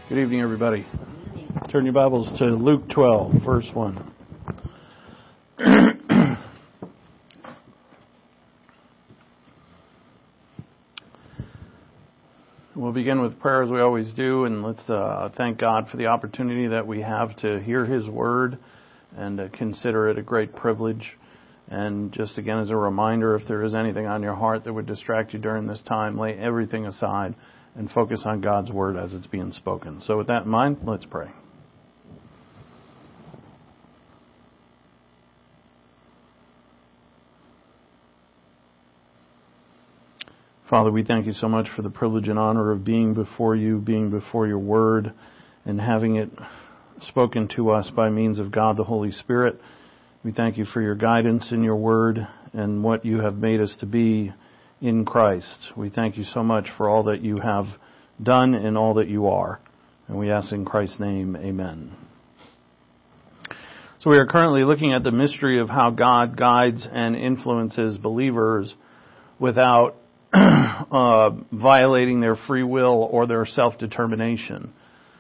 Good evening, everybody. Turn your Bibles to Luke 12, verse 1. We'll begin with prayer as we always do, and let's thank God for the opportunity that we have to hear His Word and consider it a great privilege. And just again as a reminder, if there is anything on your heart that would distract you during this time, lay everything aside and focus on God's Word as it's being spoken. So with that in mind, let's pray. Father, we thank you so much for the privilege and honor of being before you, being before your Word, and having it spoken to us by means of God the Holy Spirit. We thank you for your guidance in your Word and what you have made us to be in Christ. We thank you so much for all that you have done and all that you are. And we ask in Christ's name, amen. So we are currently looking at the mystery of how God guides and influences believers without violating their free will or their self-determination.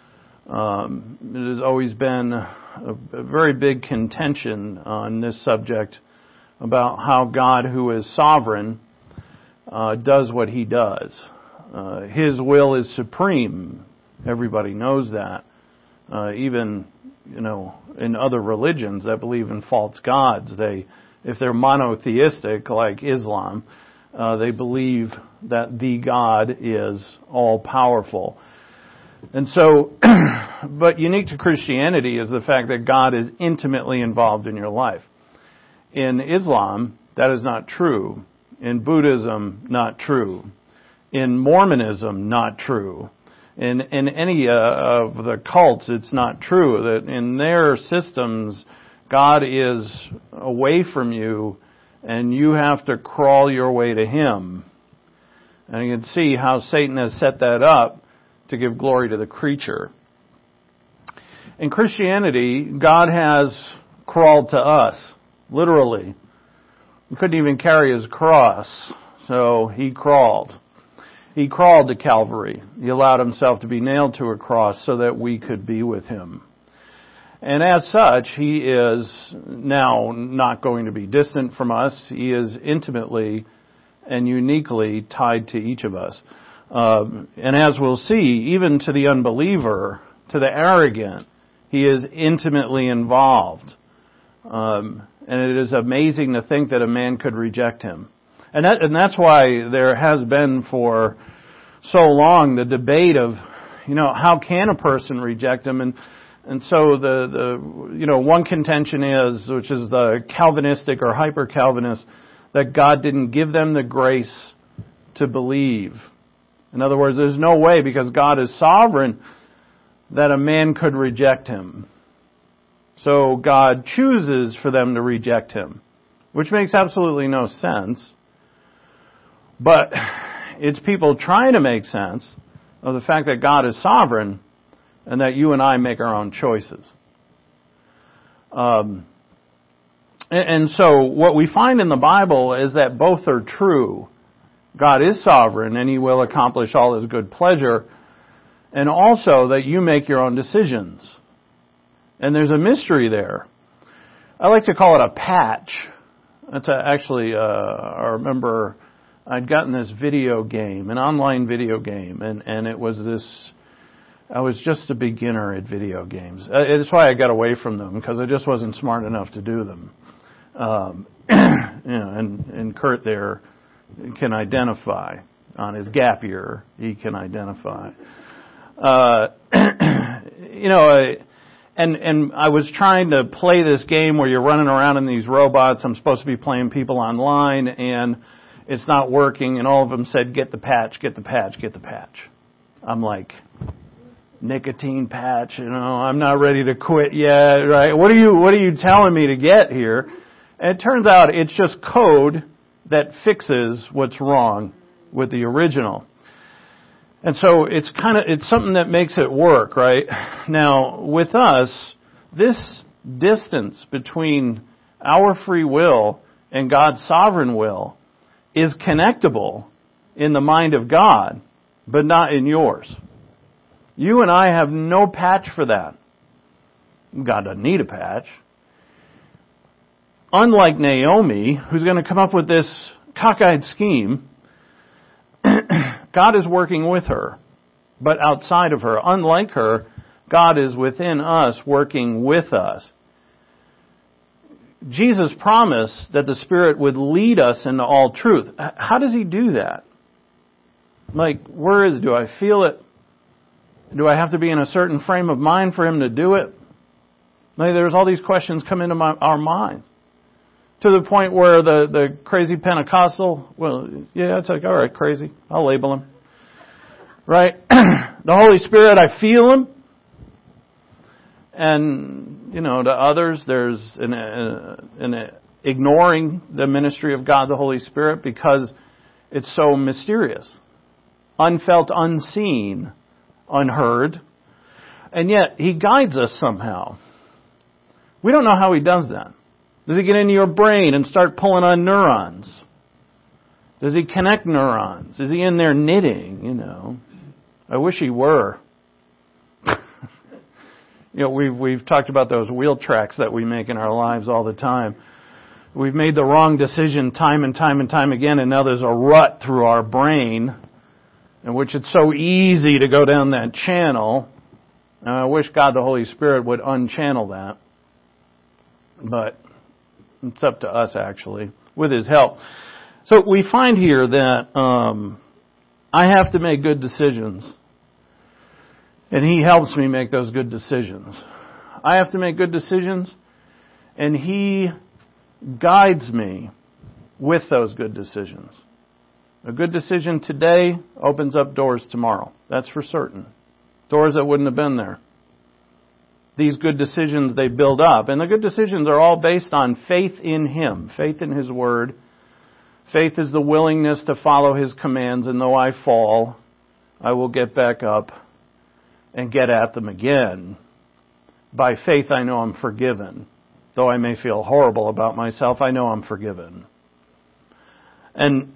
It has always been a very big contention on this subject about how God, who is sovereign, does what He does. His will is supreme. Everybody knows that. Even, in other religions that believe in false gods, if they're monotheistic like Islam, they believe that the God is all-powerful. And so, but unique to Christianity is the fact that God is intimately involved in your life. In Islam, that is not true. In Buddhism, not true. In Mormonism, not true. In any of the cults, it's not true. That in their systems, God is away from you, and you have to crawl your way to Him. And you can see how Satan has set that up to give glory to the creature. In Christianity, God has crawled to us, literally. He couldn't even carry His cross, so He crawled. He crawled to Calvary. He allowed Himself to be nailed to a cross so that we could be with Him. And as such, He is now not going to be distant from us. He is intimately and uniquely tied to each of us. And as we'll see, even to the unbeliever, to the arrogant, He is intimately involved. And it is amazing to think that a man could reject Him. And that's why there has been for so long the debate of, how can a person reject Him? And so the one contention is, which is the Calvinistic or hyper-Calvinist, that God didn't give them the grace to believe. In other words, there's no way, because God is sovereign, that a man could reject Him. So God chooses for them to reject Him, which makes absolutely no sense. But it's people trying to make sense of the fact that God is sovereign and that you and I make our own choices. And so what we find in the Bible is that both are true. God is sovereign and He will accomplish all His good pleasure. And also that you make your own decisions. And there's a mystery there. I like to call it a patch. That's actually, I remember I'd gotten this video game, an online video game, and it was this, I was just a beginner at video games. It's why I got away from them, because I just wasn't smart enough to do them. And Kurt there can identify on his gap year. He can identify. And I was trying to play this game where you're running around in these robots. I'm supposed to be playing people online, and it's not working. And all of them said, "Get the patch, get the patch, get the patch." I'm like, nicotine patch, I'm not ready to quit yet, right? What are you telling me to get here? And it turns out it's just code that fixes what's wrong with the original. And so it's something that makes it work, right? Now, with us, this distance between our free will and God's sovereign will is connectable in the mind of God, but not in yours. You and I have no patch for that. God doesn't need a patch. Unlike Naomi, who's going to come up with this cockeyed scheme, God is working with her, but outside of her. Unlike her, God is within us, working with us. Jesus promised that the Spirit would lead us into all truth. How does He do that? Like, where is it? Do I feel it? Do I have to be in a certain frame of mind for Him to do it? Like, there's all these questions come into our minds. To the point where the crazy Pentecostal, well, yeah, it's like, all right, crazy. I'll label him. Right? The Holy Spirit, I feel Him. And, to others, there's an ignoring the ministry of God, the Holy Spirit, because it's so mysterious. Unfelt, unseen, unheard. And yet, He guides us somehow. We don't know how He does that. Does He get into your brain and start pulling on neurons? Does He connect neurons? Is He in there knitting, I wish He were. We've talked about those wheel tracks that we make in our lives all the time. We've made the wrong decision time and time and time again, and now there's a rut through our brain in which it's so easy to go down that channel. And I wish God the Holy Spirit would unchannel that. But it's up to us, actually, with His help. So we find here that I have to make good decisions. And He helps me make those good decisions. I have to make good decisions, and He guides me with those good decisions. A good decision today opens up doors tomorrow. That's for certain. Doors that wouldn't have been there. These good decisions, they build up. And the good decisions are all based on faith in Him, faith in His Word. Faith is the willingness to follow His commands, and though I fall, I will get back up and get at them again. By faith, I know I'm forgiven. Though I may feel horrible about myself, I know I'm forgiven. And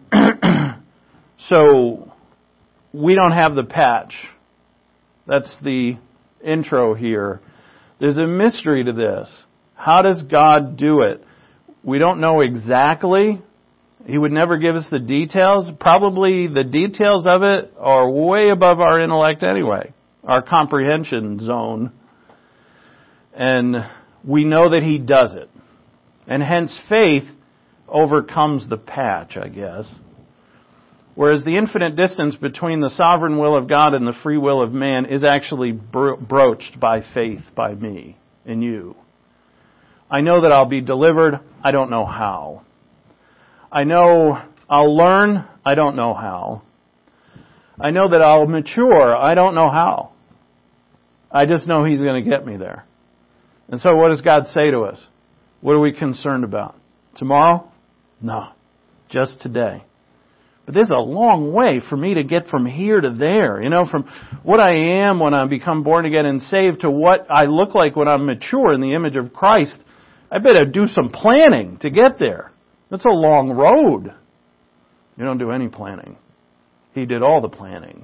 so, we don't have the patch. That's the intro here. There's a mystery to this. How does God do it? We don't know exactly. He would never give us the details. Probably the details of it are way above our intellect anyway, our comprehension zone. And we know that He does it. And hence faith overcomes the patch, I guess. Whereas the infinite distance between the sovereign will of God and the free will of man is actually broached by faith by me and you. I know that I'll be delivered. I don't know how. I know I'll learn. I don't know how. I know that I'll mature. I don't know how. I just know He's going to get me there. And so what does God say to us? What are we concerned about? Tomorrow? No. Just today. But there's a long way for me to get from here to there. From what I am when I become born again and saved to what I look like when I'm mature in the image of Christ. I better do some planning to get there. That's a long road. You don't do any planning. He did all the planning.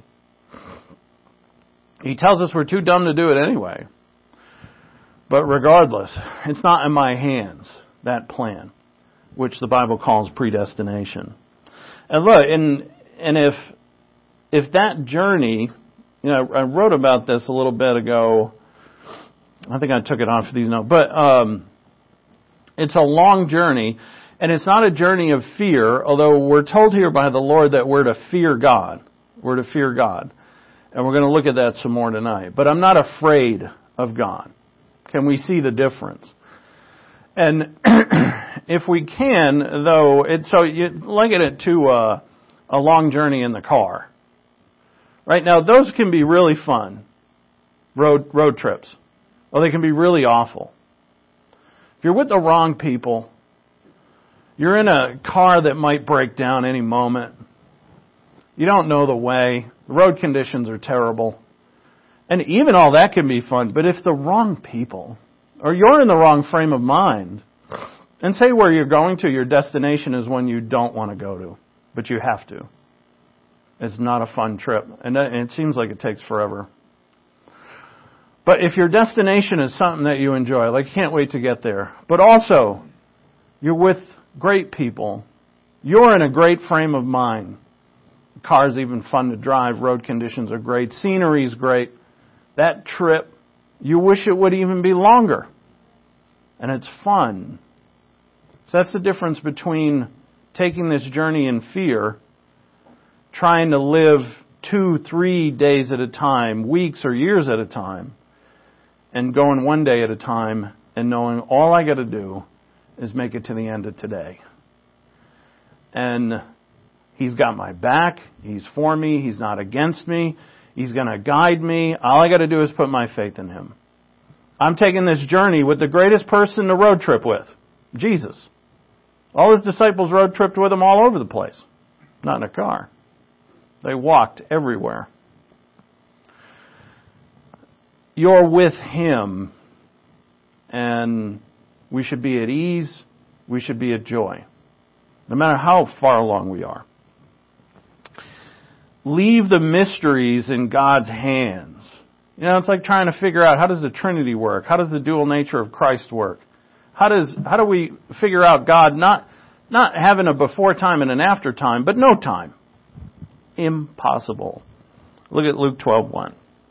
He tells us we're too dumb to do it anyway. But regardless, it's not in my hands, that plan, which the Bible calls predestination. And look, and if that journey, I wrote about this a little bit ago. I think I took it off of these notes, but it's a long journey, and it's not a journey of fear. Although we're told here by the Lord that we're to fear God. We're to fear God, and we're going to look at that some more tonight. But I'm not afraid of God. Can we see the difference? And if we can, though, so you liken it to a long journey in the car. Right now, those can be really fun, road trips. Or they can be really awful. If you're with the wrong people, you're in a car that might break down any moment. You don't know the way. The road conditions are terrible. And even all that can be fun, but if the wrong people, or you're in the wrong frame of mind, and say where you're going to, your destination is one you don't want to go to, but you have to. It's not a fun trip, and it seems like it takes forever. But if your destination is something that you enjoy, like you can't wait to get there, but also you're with great people, you're in a great frame of mind. The car's even fun to drive, road conditions are great, scenery's great. That trip, you wish it would even be longer. And it's fun. So that's the difference between taking this journey in fear, trying to live 2-3 days at a time, weeks or years at a time, and going one day at a time and knowing all I got to do is make it to the end of today. And He's got my back. He's for me. He's not against me. He's going to guide me. All I got to do is put my faith in Him. I'm taking this journey with the greatest person to road trip with, Jesus. All His disciples road tripped with Him all over the place. Not in a car. They walked everywhere. You're with Him, and we should be at ease. We should be at joy, no matter how far along we are. Leave the mysteries in God's hands. You know, it's like trying to figure out, how does the Trinity work? How does the dual nature of Christ work? How do we figure out God not having a before time and an after time, but no time? Impossible. Look at Luke 12:1.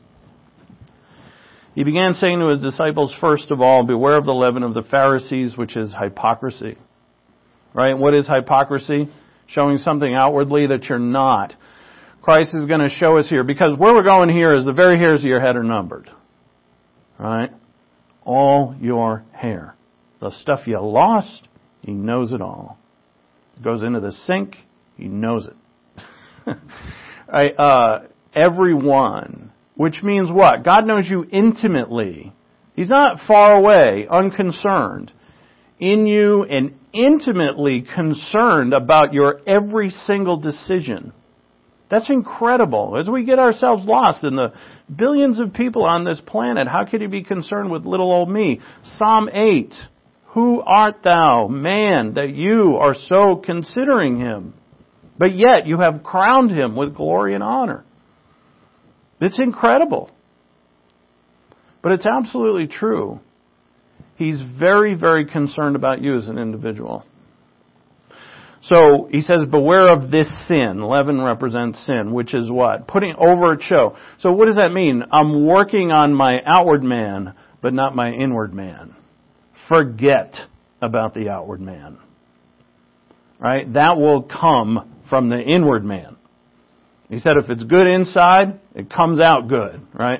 He began saying to His disciples, first of all, beware of the leaven of the Pharisees, which is hypocrisy. Right? What is hypocrisy? Showing something outwardly that you're not. Christ is going to show us here, because where we're going here is the very hairs of your head are numbered. Right? All your hair. The stuff you lost, He knows it all. It goes into the sink, He knows it. Right? Everyone. Which means what? God knows you intimately. He's not far away, unconcerned. In you and intimately concerned about your every single decision. That's incredible. As we get ourselves lost in the billions of people on this planet, how could He be concerned with little old me? Psalm 8. Who art thou, man, that you are so considering Him? But yet you have crowned Him with glory and honor. It's incredible. But it's absolutely true. He's very, very concerned about you as an individual. So he says, beware of this sin. Leaven represents sin, which is what? Putting overt show. So what does that mean? I'm working on my outward man, but not my inward man. Forget about the outward man. Right? That will come from the inward man. He said if it's good inside, it comes out good. Right?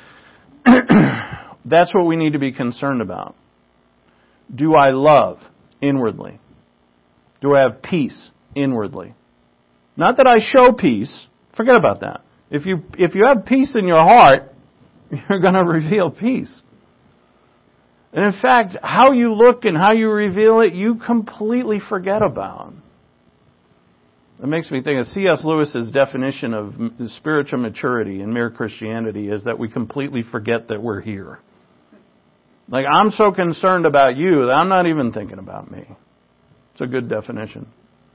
That's what we need to be concerned about. Do I love inwardly? Do I have peace inwardly? Not that I show peace. Forget about that. If you have peace in your heart, you're going to reveal peace. And in fact, how you look and how you reveal it, you completely forget about. It makes me think of C.S. Lewis's definition of spiritual maturity in Mere Christianity is that we completely forget that we're here. Like, I'm so concerned about you that I'm not even thinking about me. It's a good definition.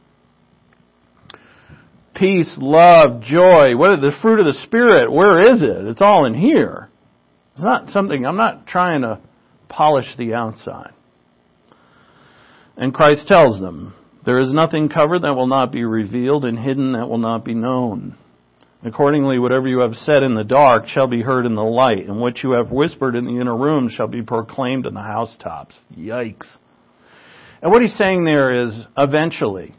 Peace, love, joy. What are the fruit of the Spirit? Where is it? It's all in here. It's not something, I'm not trying to polish the outside. And Christ tells them, there is nothing covered that will not be revealed, and hidden that will not be known. Accordingly, whatever you have said in the dark shall be heard in the light, and what you have whispered in the inner room shall be proclaimed in the housetops. Yikes. And what he's saying there is, eventually,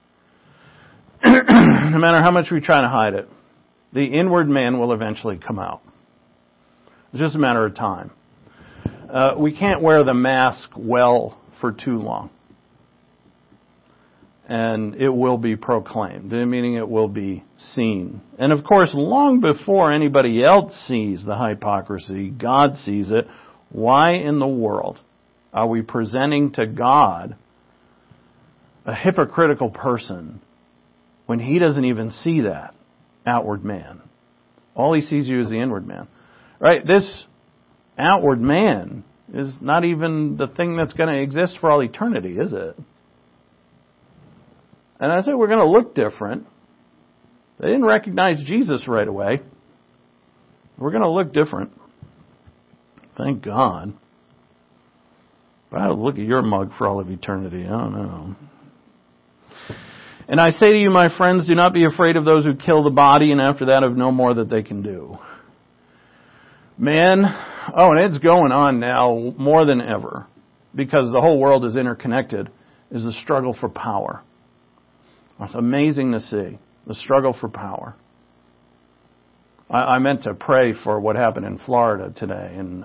no matter how much we try to hide it, the inward man will eventually come out. It's just a matter of time. We can't wear the mask well for too long. And it will be proclaimed, meaning it will be seen. And of course, long before anybody else sees the hypocrisy, God sees it. Why in the world are we presenting to God a hypocritical person when He doesn't even see that outward man? All He sees you is the inward man. Right? This outward man is not even the thing that's going to exist for all eternity, is it? And I said we're going to look different. They didn't recognize Jesus right away. We're going to look different. Thank God. But I would look at your mug for all of eternity. I don't know. And I say to you, my friends, do not be afraid of those who kill the body, and after that have no more that they can do. Man, and it's going on now more than ever, because the whole world is interconnected, is the struggle for power. It's amazing to see, the struggle for power. I meant to pray for what happened in Florida today, and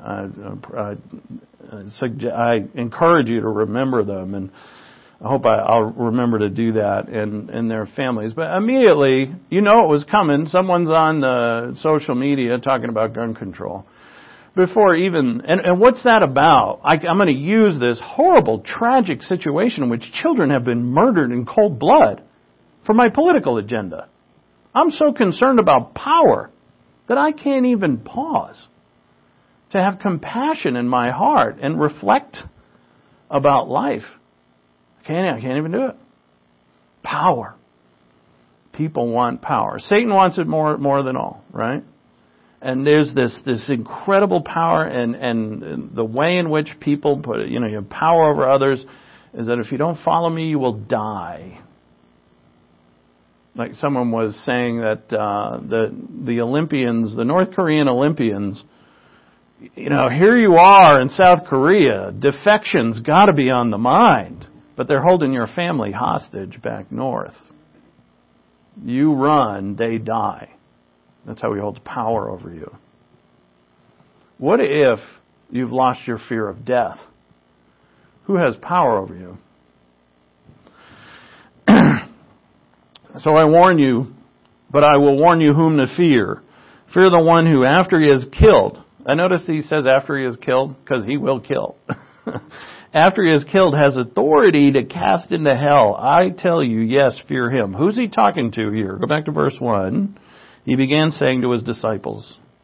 I encourage you to remember them, and I hope I'll remember to do that and their families. But immediately, you know it was coming. Someone's on the social media talking about gun control. Before even, and what's that about? I'm going to use this horrible, tragic situation in which children have been murdered in cold blood for my political agenda. I'm so concerned about power that I can't even pause to have compassion in my heart and reflect about life. I can't even do it. Power. People want power. Satan wants it more than all, right? And there's this incredible power, and the way in which people put it, you have power over others, is that if you don't follow me, you will die. Like someone was saying that the Olympians, the North Korean Olympians, here you are in South Korea, defection's got to be on the mind. But they're holding your family hostage back north. You run, they die. That's how he holds power over you. What if you've lost your fear of death? Who has power over you? So I warn you, but I will warn you whom to fear. Fear the one who after he is killed. I notice he says after he is killed, because he will kill. After he is killed, has authority to cast into hell. I tell you, yes, fear him. Who's he talking to here? Go back to verse 1. He began saying to his disciples,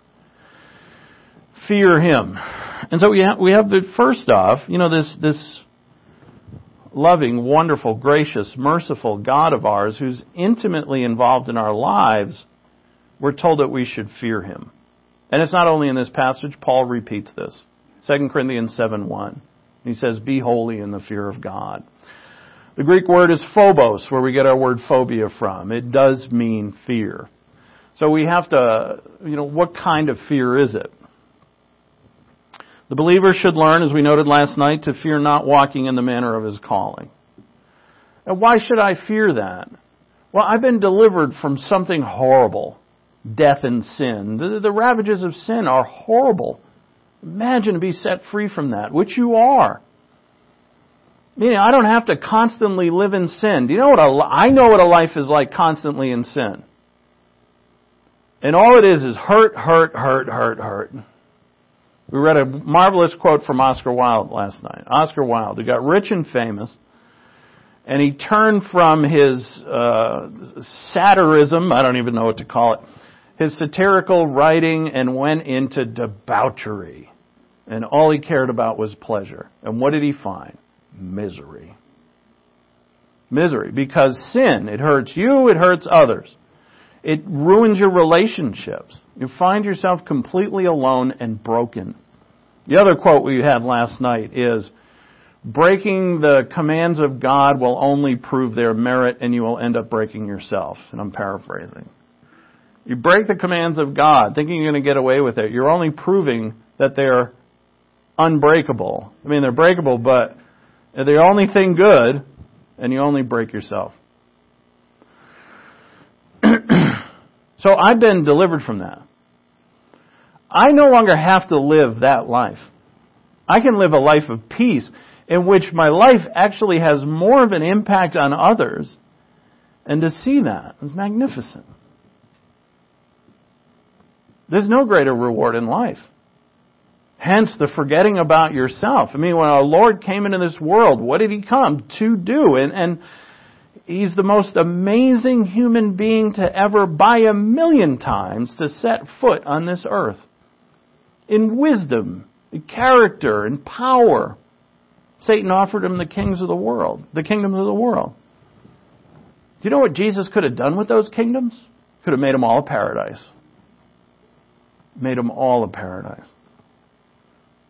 fear him. And so we have the first off, this loving, wonderful, gracious, merciful God of ours who's intimately involved in our lives. We're told that we should fear him. And it's not only in this passage. Paul repeats this. 2 Corinthians 7:1. He says, be holy in the fear of God. The Greek word is phobos, where we get our word phobia from. It does mean fear. So we have to, what kind of fear is it? The believer should learn, as we noted last night, to fear not walking in the manner of his calling. And why should I fear that? Well, I've been delivered from something horrible, death and sin. The ravages of sin are horrible. Imagine to be set free from that, which you are. I don't have to constantly live in sin. Do you know I know what a life is like constantly in sin. And all it is hurt, hurt, hurt, hurt, hurt. We read a marvelous quote from Oscar Wilde last night. Oscar Wilde, who got rich and famous, and he turned from his satirism, I don't even know what to call it, his satirical writing, and went into debauchery. And all he cared about was pleasure. And what did he find? Misery. Misery. Because sin, it hurts you, it hurts others. It ruins your relationships. You find yourself completely alone and broken. The other quote we had last night is, breaking the commands of God will only prove their merit, and you will end up breaking yourself. And I'm paraphrasing. You break the commands of God, thinking you're going to get away with it. You're only proving that they're unbreakable. They're breakable, but they're the only thing good, and you only break yourself. So I've been delivered from that. I no longer have to live that life. I can live a life of peace in which my life actually has more of an impact on others. And to see that is magnificent. There's no greater reward in life. Hence the forgetting about yourself. When our Lord came into this world, what did He come to do? And He's the most amazing human being to ever, by 1,000,000 times, to set foot on this earth. In wisdom, in character, in power. Satan offered Him the kingdoms of the world. Do you know what Jesus could have done with those kingdoms? Could have made them all a paradise. Made them all a paradise.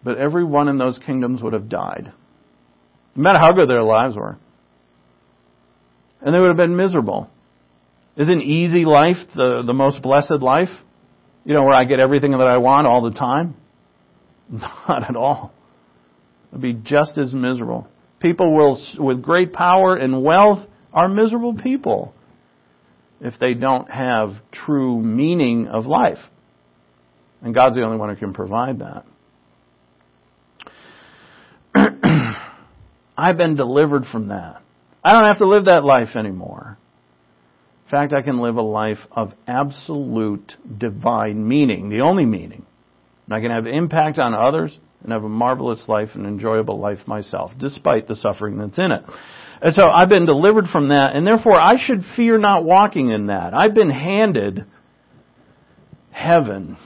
but everyone in those kingdoms would have died. No matter how good their lives were. And they would have been miserable. Isn't easy life the most blessed life? You know, where I get everything that I want all the time? Not at all. It'll be just as miserable. People with great power and wealth are miserable people if they don't have true meaning of life. And God's the only one who can provide that. I've been delivered from that. I don't have to live that life anymore. In fact, I can live a life of absolute divine meaning, the only meaning. And I can have impact on others and have a marvelous life and enjoyable life myself, despite the suffering that's in it. And so I've been delivered from that, and therefore I should fear not walking in that. I've been handed heaven.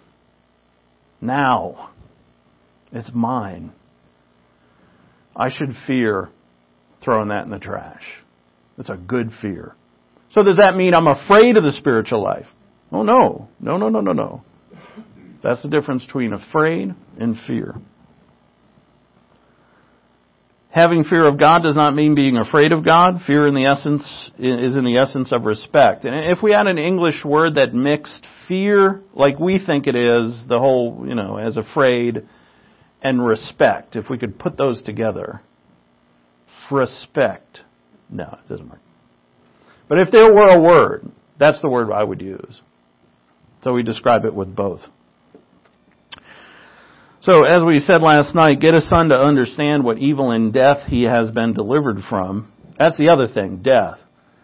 Now. It's mine. I should fear throwing that in the trash. It's a good fear. So does that mean I'm afraid of the spiritual life? Oh, no. No. That's the difference between afraid and fear. Having fear of God does not mean being afraid of God. Fear is in the essence of respect. And if we had an English word that mixed fear, like we think it is, the whole, as afraid, and respect, if we could put those together. Respect. No, it doesn't work. But if there were a word, that's the word I would use. So we describe it with both. So, as we said last night, get a son to understand what evil and death he has been delivered from. That's the other thing, death.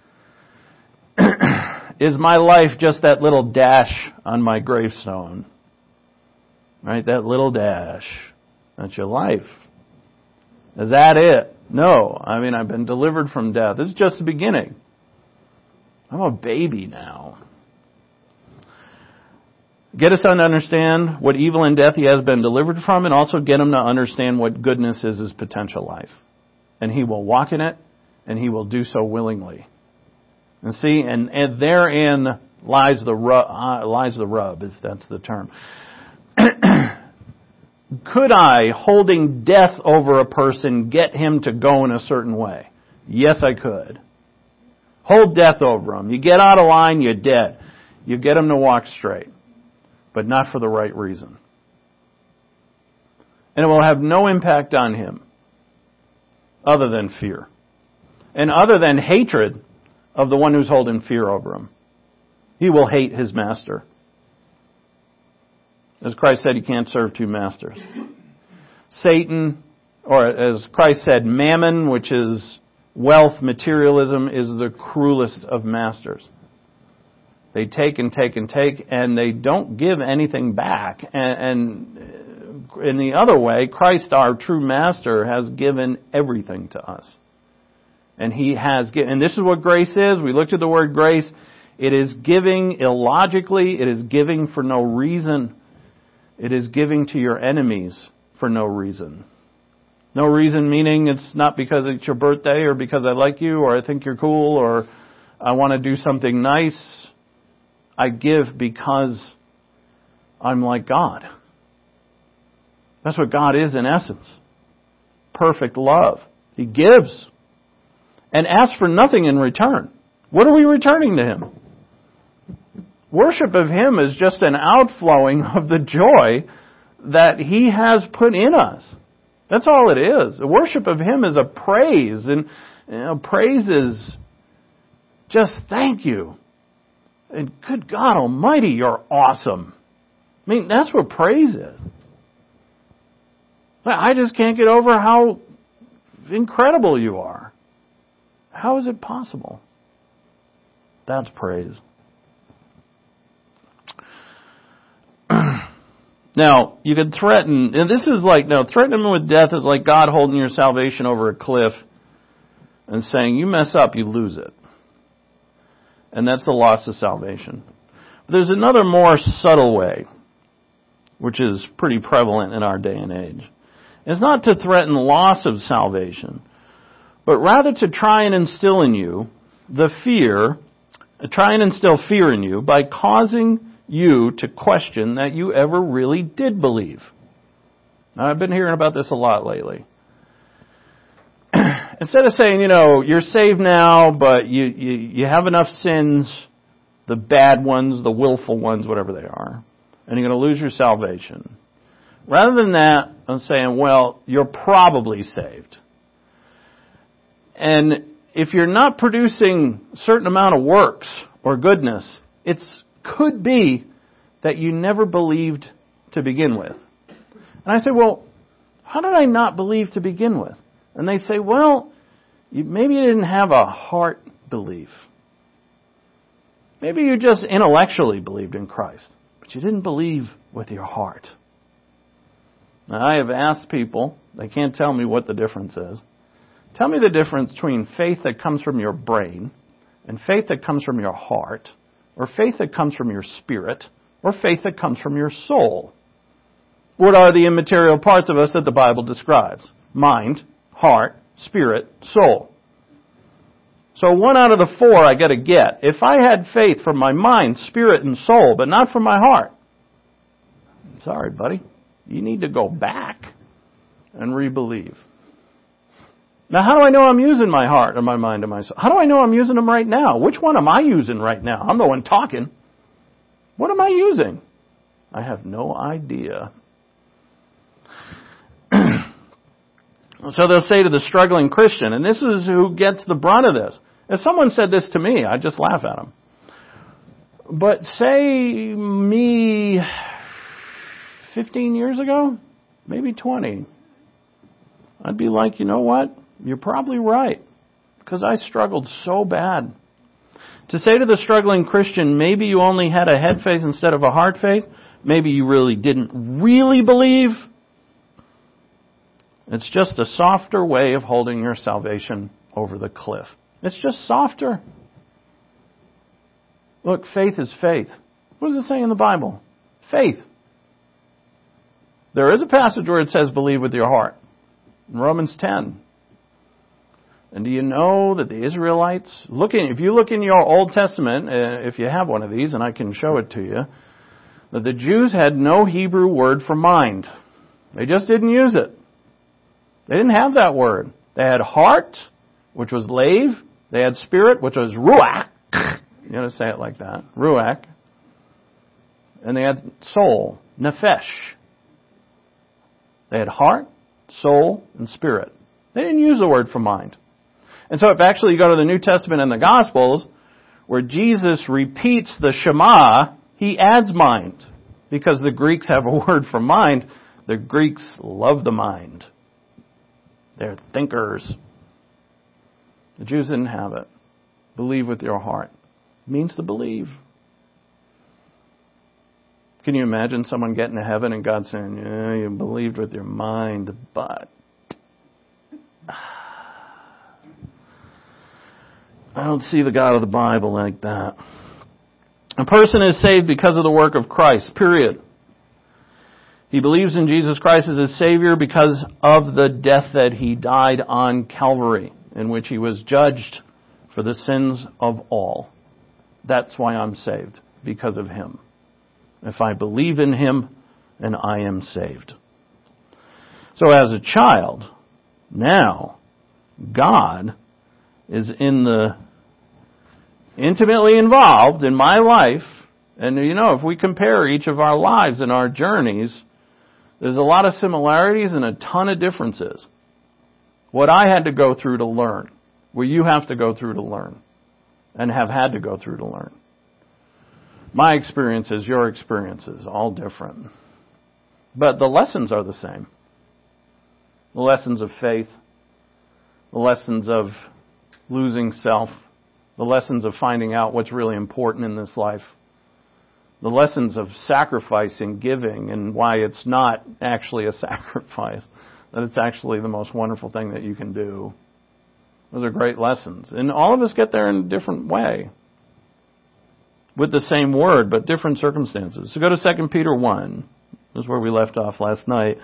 Is my life just that little dash on my gravestone? Right, that little dash. That's your life. Is that it? No. I've been delivered from death. This is just the beginning. I'm a baby now. Get a son to understand what evil and death he has been delivered from, and also get him to understand what goodness is his potential life. And he will walk in it, and he will do so willingly. And see, and therein lies the rub, if that's the term. Could I, holding death over a person, get him to go in a certain way? Yes, I could. Hold death over him. You get out of line, you're dead. You get him to walk straight. But not for the right reason. And it will have no impact on him other than fear. And other than hatred of the one who's holding fear over him. He will hate his master. As Christ said, you can't serve two masters. Satan, or as Christ said, mammon, which is wealth, materialism, is the cruelest of masters. They take and take and take, and they don't give anything back. And in the other way, Christ, our true master, has given everything to us. And He has given, and this is what grace is. We looked at the word grace. It is giving illogically. It is giving for no reason. It is giving to your enemies for no reason. No reason meaning it's not because it's your birthday or because I like you or I think you're cool or I want to do something nice. I give because I'm like God. That's what God is in essence. Perfect love. He gives and asks for nothing in return. What are we returning to Him? Worship of Him is just an outflowing of the joy that He has put in us. That's all it is. The worship of Him is a praise. And praise is just thank you. And good God Almighty, you're awesome. That's what praise is. I just can't get over how incredible you are. How is it possible? That's praise. Now, you could threaten, and this is like, threatening him with death is like God holding your salvation over a cliff and saying, you mess up, you lose it. And that's the loss of salvation. But there's another more subtle way, which is pretty prevalent in our day and age. It's not to threaten loss of salvation, but rather to try and instill in you fear in you by causing you to question that you ever really did believe. Now, I've been hearing about this a lot lately. Instead of saying, you're saved now, but you have enough sins, the bad ones, the willful ones, whatever they are, and you're going to lose your salvation. Rather than that, I'm saying, well, you're probably saved. And if you're not producing a certain amount of works or goodness, it could be that you never believed to begin with. And I say, well, how did I not believe to begin with? And they say, well, maybe you didn't have a heart belief. Maybe you just intellectually believed in Christ, but you didn't believe with your heart. Now, I have asked people, they can't tell me what the difference is. Tell me the difference between faith that comes from your brain and faith that comes from your heart, or faith that comes from your spirit, or faith that comes from your soul. What are the immaterial parts of us that the Bible describes? Mind, heart, spirit, soul. So 1 out of the 4 I got to get. If I had faith from my mind, spirit, and soul, but not from my heart, sorry, buddy, you need to go back and re-believe. Now, how do I know I'm using my heart and my mind and my soul? How do I know I'm using them right now? Which one am I using right now? I'm the one talking. What am I using? I have no idea. So they'll say to the struggling Christian, and this is who gets the brunt of this. If someone said this to me, I'd just laugh at them. But say me 15 years ago, maybe 20, I'd be like, you know what? You're probably right, because I struggled so bad. To say to the struggling Christian, maybe you only had a head faith instead of a heart faith, maybe you really didn't really believe, it's just a softer way of holding your salvation over the cliff. It's just softer. Look, faith is faith. What does it say in the Bible? Faith. There is a passage where it says believe with your heart. In Romans 10. And do you know that the Israelites, if you look in your Old Testament, if you have one of these, and I can show it to you, that the Jews had no Hebrew word for mind. They just didn't use it. They didn't have that word. They had heart, which was lave. They had spirit, which was ruach. You got to say it like that. Ruach. And they had soul, nephesh. They had heart, soul, and spirit. They didn't use the word for mind. And so if actually you go to the New Testament and the Gospels, where Jesus repeats the Shema, he adds mind. Because the Greeks have a word for mind. The Greeks love the mind. They're thinkers. The Jews didn't have it. Believe with your heart. It means to believe. Can you imagine someone getting to heaven and God saying, yeah, you believed with your mind, but I don't see the God of the Bible like that. A person is saved because of the work of Christ, period. He believes in Jesus Christ as his Savior because of the death that he died on Calvary, in which he was judged for the sins of all. That's why I'm saved, because of him. If I believe in him, then I am saved. So as a child, now, God is intimately involved in my life. And if we compare each of our lives and our journeys, there's a lot of similarities and a ton of differences. What I had to go through to learn, what you have to go through to learn, and have had to go through to learn. My experiences, your experiences, all different. But the lessons are the same. The lessons of faith, the lessons of losing self, the lessons of finding out what's really important in this life, the lessons of sacrifice and giving and why it's not actually a sacrifice, that it's actually the most wonderful thing that you can do. Those are great lessons. And all of us get there in a different way. With the same word, but different circumstances. So go to 2 Peter 1. This is where we left off last night.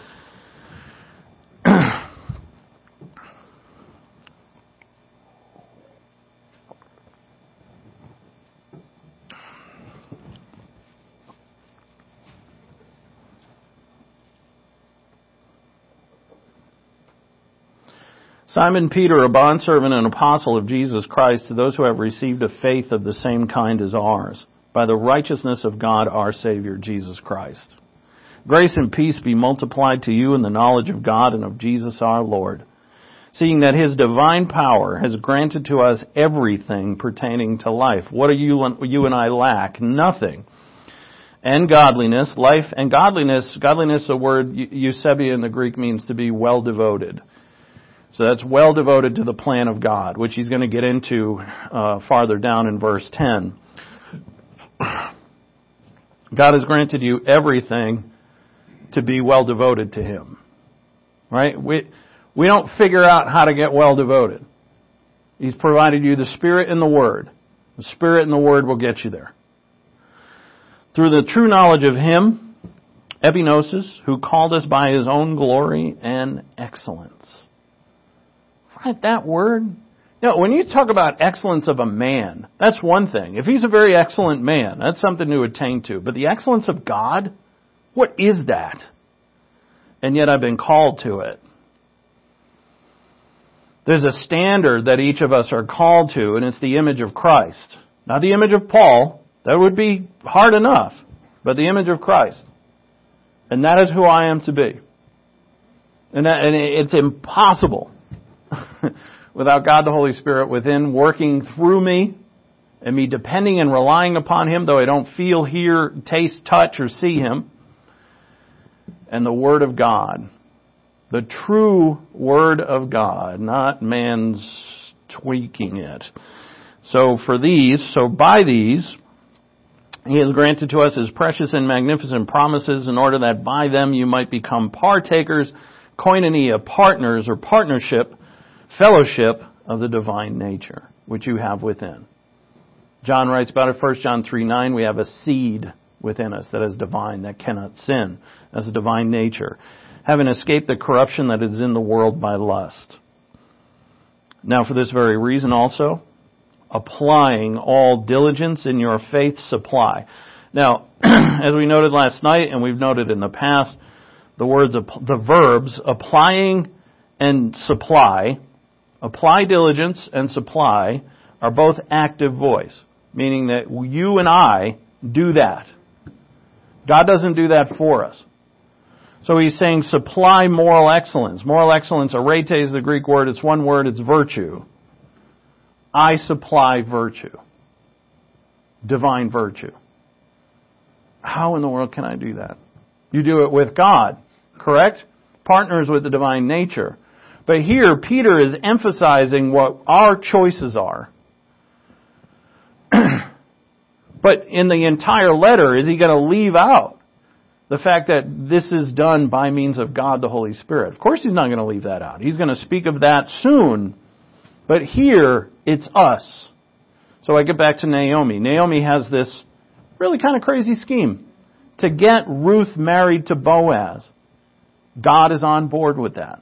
Simon Peter, a bondservant and apostle of Jesus Christ, to those who have received a faith of the same kind as ours, by the righteousness of God our Savior, Jesus Christ. Grace and peace be multiplied to you in the knowledge of God and of Jesus our Lord, seeing that His divine power has granted to us everything pertaining to life. What do you and I lack? Nothing. And godliness, life and godliness. Godliness, a word, eusebia in the Greek, means to be well devoted. So that's well devoted to the plan of God, which he's going to get into farther down in verse 10. God has granted you everything to be well devoted to Him. Right? We don't figure out how to get well devoted. He's provided you the Spirit and the Word. The Spirit and the Word will get you there. Through the true knowledge of Him, epinosis, who called us by His own glory and excellence. Right, that word. You know, when you talk about excellence of a man, that's one thing. If he's a very excellent man, that's something to attain to. But the excellence of God, what is that? And yet I've been called to it. There's a standard that each of us are called to, and it's the image of Christ. Not the image of Paul. That would be hard enough. But the image of Christ. And that is who I am to be. And it's impossible without God the Holy Spirit within working through me and me depending and relying upon Him, though I don't feel, hear, taste, touch, or see Him. And the Word of God. The true Word of God, not man's tweaking it. So by these, He has granted to us His precious and magnificent promises in order that by them you might become partakers, koinonia, partners or partnership, fellowship of the divine nature, which you have within. John writes about it, 1 John 3:9, we have a seed within us that is divine, that cannot sin. That's a divine nature. Having escaped the corruption that is in the world by lust. Now for this very reason also, applying all diligence in your faith supply. Now, as we noted last night and we've noted in the past, the verbs applying and supply, apply diligence and supply are both active voice, meaning that you and I do that. God doesn't do that for us. So he's saying supply moral excellence. Moral excellence, arete is the Greek word. It's one word, it's virtue. I supply virtue. Divine virtue. How in the world can I do that? You do it with God, correct? Partners with the divine nature. But here, Peter is emphasizing what our choices are. But in the entire letter, is he going to leave out the fact that this is done by means of God the Holy Spirit? Of course he's not going to leave that out. He's going to speak of that soon. But here, it's us. So I get back to Naomi. Naomi has this really kind of crazy scheme to get Ruth married to Boaz. God is on board with that.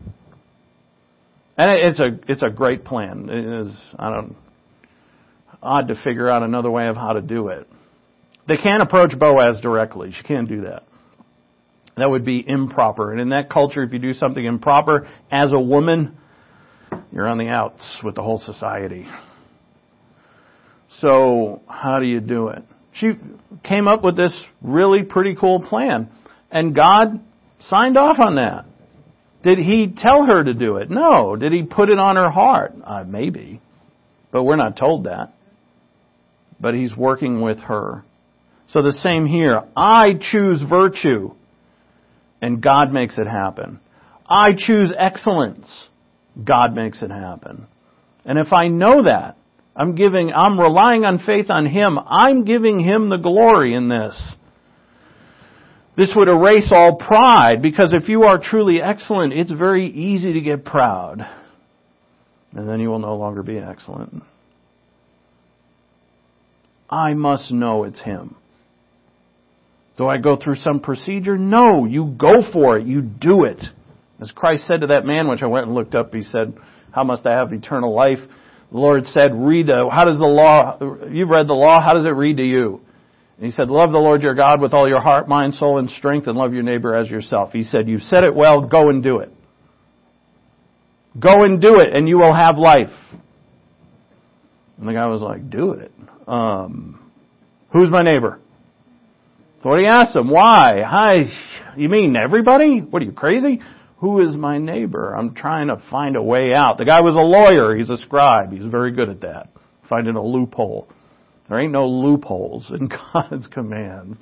And it's a great plan. It is, odd to figure out another way of how to do it. They can't approach Boaz directly. She can't do that. That would be improper. And in that culture, if you do something improper as a woman, you're on the outs with the whole society. So, how do you do it? She came up with this really pretty cool plan. And God signed off on that. Did He tell her to do it? No. Did He put it on her heart? Maybe. But we're not told that. But He's working with her. So the same here. I choose virtue. And God makes it happen. I choose excellence. God makes it happen. And if I know that, I'm relying on faith on Him. I'm giving Him the glory in this. This would erase all pride, because if you are truly excellent, it's very easy to get proud. And then you will no longer be excellent. I must know it's Him. Do I go through some procedure? No, you go for it. You do it. As Christ said to that man, which I went and looked up, He said, how must I have eternal life? The Lord said, how does the law, you've read the law, how does it read to you? And He said, love the Lord your God with all your heart, mind, soul, and strength, and love your neighbor as yourself. He said, you've said it well, go and do it. Go and do it, and you will have life. And the guy was like, do it? Who's my neighbor? So what he asked him, why? Hi, you mean everybody? What are you, crazy? Who is my neighbor? I'm trying to find a way out. The guy was a lawyer. He's a scribe. He's very good at that. Finding a loophole. There ain't no loopholes in God's commands.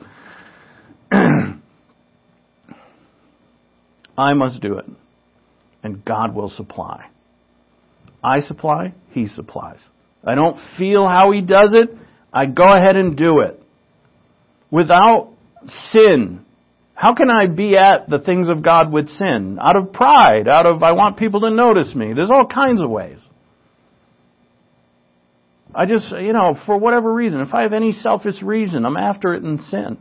I must do it. And God will supply. I supply, He supplies. I don't feel how He does it. I go ahead and do it. Without sin. How can I be at the things of God with sin? Out of pride, out of I want people to notice me. There's all kinds of ways. I just, for whatever reason, if I have any selfish reason, I'm after it in sin.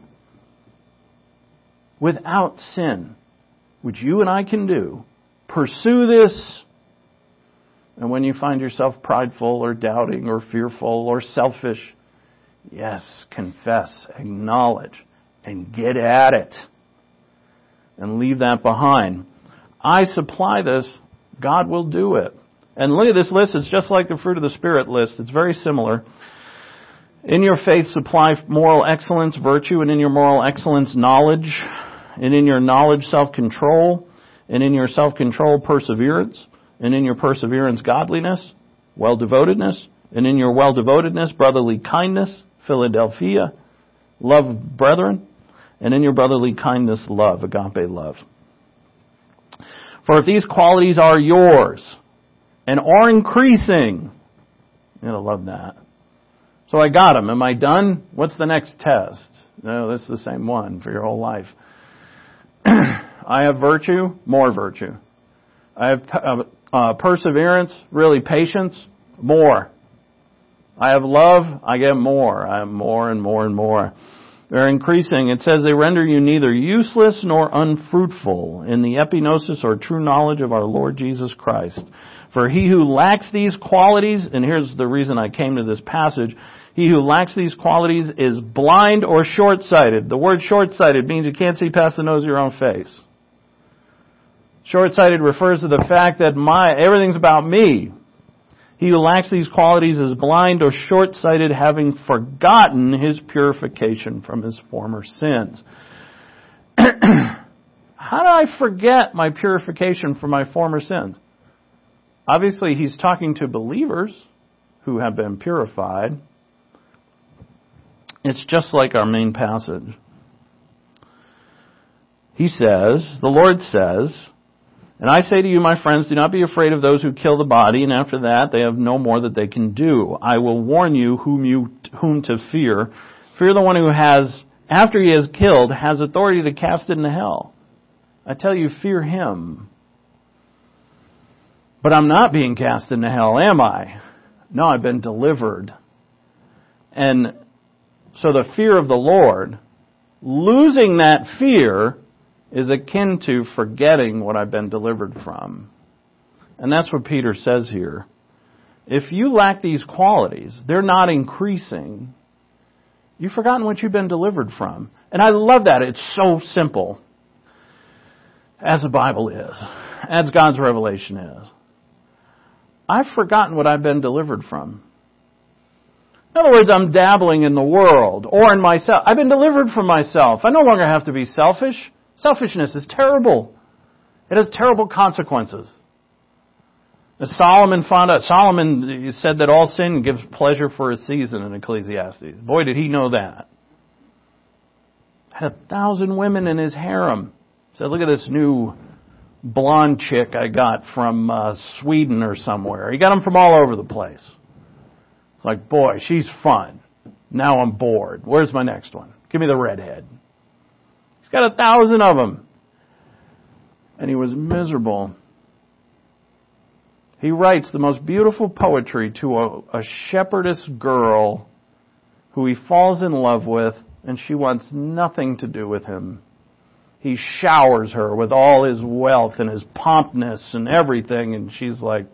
Without sin, which you and I can do, pursue this. And when you find yourself prideful or doubting or fearful or selfish, yes, confess, acknowledge, and get at it. And leave that behind. I supply this, God will do it. And look at this list, it's just like the fruit of the Spirit list. It's very similar. In your faith supply moral excellence, virtue, and in your moral excellence knowledge, and in your knowledge self-control, and in your self-control perseverance, and in your perseverance godliness, well-devotedness, and in your well-devotedness brotherly kindness, Philadelphia, love of brethren, and in your brotherly kindness love, agape love. For if these qualities are yours and are increasing, you're going to love that. So I got them. Am I done? What's the next test? No, this is the same one for your whole life. I have virtue, more virtue. I have perseverance, really patience, more. I have love, I get more. I have more and more and more. They're increasing. It says they render you neither useless nor unfruitful in the epignosis or true knowledge of our Lord Jesus Christ. For he who lacks these qualities, and here's the reason I came to this passage, he who lacks these qualities is blind or short-sighted. The word short-sighted means you can't see past the nose of your own face. Short-sighted refers to the fact that everything's about me. He who lacks these qualities is blind or short-sighted, having forgotten his purification from his former sins. How do I forget my purification from my former sins? Obviously, he's talking to believers who have been purified. It's just like our main passage. He says, the Lord says, and I say to you, my friends, do not be afraid of those who kill the body, and after that they have no more that they can do. I will warn you whom to fear. Fear the one who has, after he has killed, has authority to cast it into hell. I tell you, fear him. But I'm not being cast into hell, am I? No, I've been delivered. And so the fear of the Lord, losing that fear, is akin to forgetting what I've been delivered from. And that's what Peter says here. If you lack these qualities, they're not increasing. You've forgotten what you've been delivered from. And I love that. It's so simple. As the Bible is. As God's revelation is. I've forgotten what I've been delivered from. In other words, I'm dabbling in the world or in myself. I've been delivered from myself. I no longer have to be selfish. Selfishness is terrible. It has terrible consequences. As Solomon said that all sin gives pleasure for a season in Ecclesiastes. Boy, did he know that. Had 1,000 women in his harem. Said, look at this new blonde chick I got from Sweden or somewhere. He got them from all over the place. It's like, boy, she's fun. Now I'm bored. Where's my next one? Give me the redhead. He's got 1,000 of them. And he was miserable. He writes the most beautiful poetry to a shepherdess girl who he falls in love with, and she wants nothing to do with him. He showers her with all his wealth and his promptness and everything, and she's like,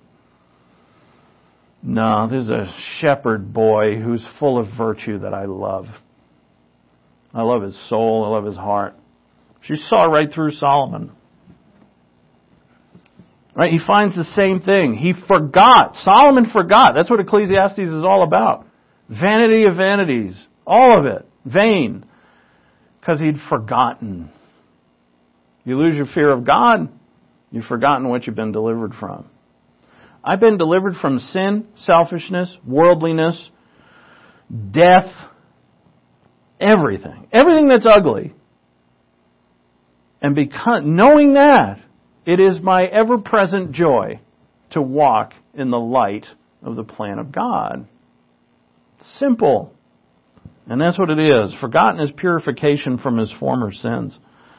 no, there's a shepherd boy who's full of virtue that I love. I love his soul, I love his heart. She saw right through Solomon. Right? He finds the same thing. He forgot. Solomon forgot. That's what Ecclesiastes is all about. Vanity of vanities. All of it. Vain. Because he'd forgotten. You lose your fear of God, you've forgotten what you've been delivered from. I've been delivered from sin, selfishness, worldliness, death, everything. Everything that's ugly. And because knowing that, it is my ever-present joy to walk in the light of the plan of God. Simple. And that's what it is. Forgotten is purification from his former sins.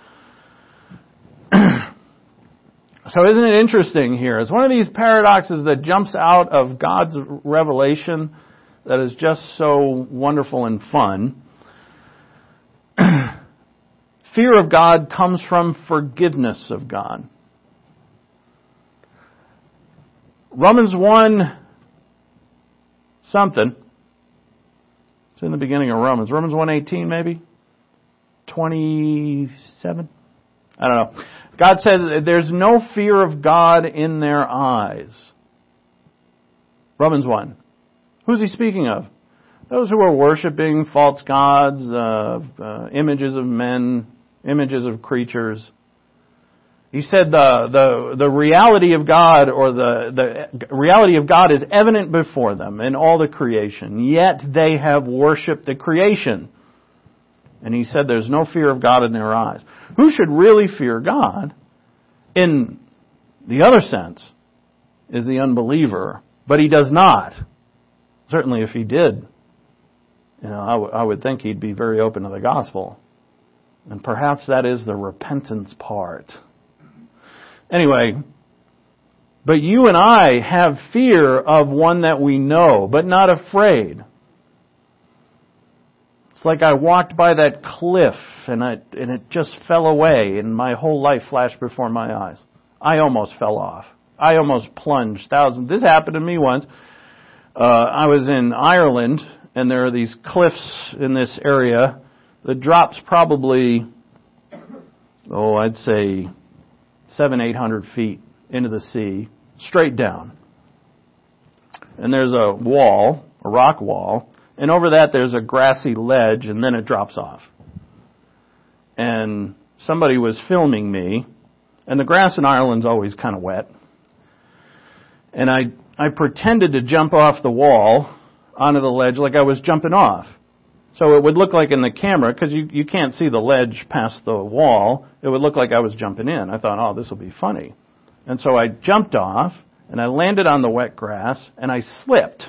So isn't it interesting here? It's one of these paradoxes that jumps out of God's revelation that is just so wonderful and fun. Fear of God comes from forgiveness of God. Romans 1 something. It's in the beginning of Romans. Romans 1:18 maybe? 27? I don't know. God says there's no fear of God in their eyes. Romans 1. Who's he speaking of? Those who are worshiping false gods, images of men, images of creatures. He said the reality of God, or the reality of God is evident before them in all the creation, yet they have worshipped the creation. And he said there's no fear of God in their eyes. Who should really fear God, in the other sense, is the unbeliever. But he does not. Certainly if he did, I would think he'd be very open to the gospel. And perhaps that is the repentance part. Anyway, but you and I have fear of one that we know, but not afraid. It's like I walked by that cliff and it just fell away and my whole life flashed before my eyes. I almost fell off. I almost plunged thousands. This happened to me once. I was in Ireland and there are these cliffs in this area that drops probably, I'd say 700-800 feet into the sea, straight down. And there's a wall, a rock wall, and over that there's a grassy ledge, and then it drops off. And somebody was filming me, and the grass in Ireland's always kind of wet. And I pretended to jump off the wall onto the ledge like I was jumping off. So it would look like in the camera, because you can't see the ledge past the wall, it would look like I was jumping in. I thought, this will be funny. And so I jumped off, and I landed on the wet grass, and I slipped.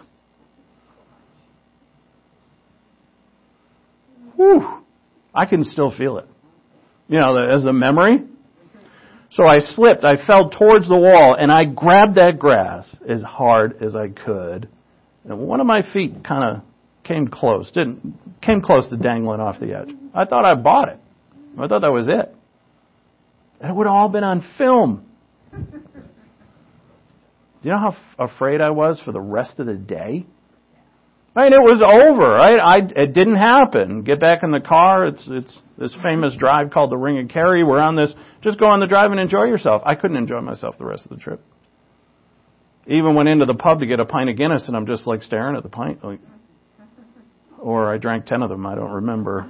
Whew! I can still feel it. As a memory. So I slipped. I fell towards the wall, and I grabbed that grass as hard as I could. And one of my feet kind of came close to dangling off the edge. I thought I bought it. I thought that was it. And it would have all been on film. Do you know how afraid I was for the rest of the day? It was over. It didn't happen. Get back in the car. It's this famous drive called the Ring of Kerry. We're on this. Just go on the drive and enjoy yourself. I couldn't enjoy myself the rest of the trip. Even went into the pub to get a pint of Guinness, and I'm just like staring at the pint. Or I drank 10 of them. I don't remember.